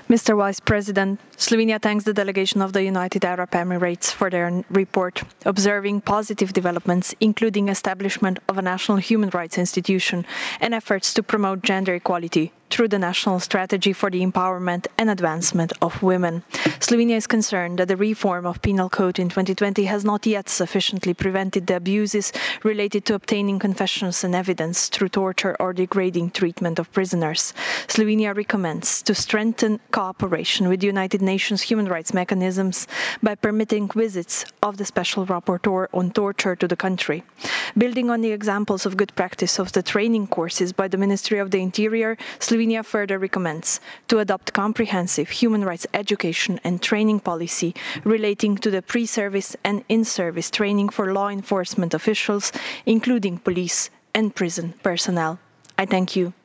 Mr. Vice President, Slovenia thanks the delegation of the United Arab Emirates for their report, observing positive developments, including establishment of a national human rights institution and efforts to promote gender equality through the National Strategy for the Empowerment and Advancement of Women. Slovenia is concerned that the reform of Penal Code in 2020 has not yet sufficiently prevented the abuses related to obtaining confessions and evidence through torture or degrading treatment of prisoners. Slovenia recommends to strengthen cooperation with the United Nations human rights mechanisms by permitting visits of the Special Rapporteur on torture to the country. Building on the examples of good practice of the training courses by the Ministry of the Interior, Slovenia further recommends to adopt comprehensive human rights education and training policy relating to the pre-service and in-service training for law enforcement officials, including police and prison personnel. I thank you.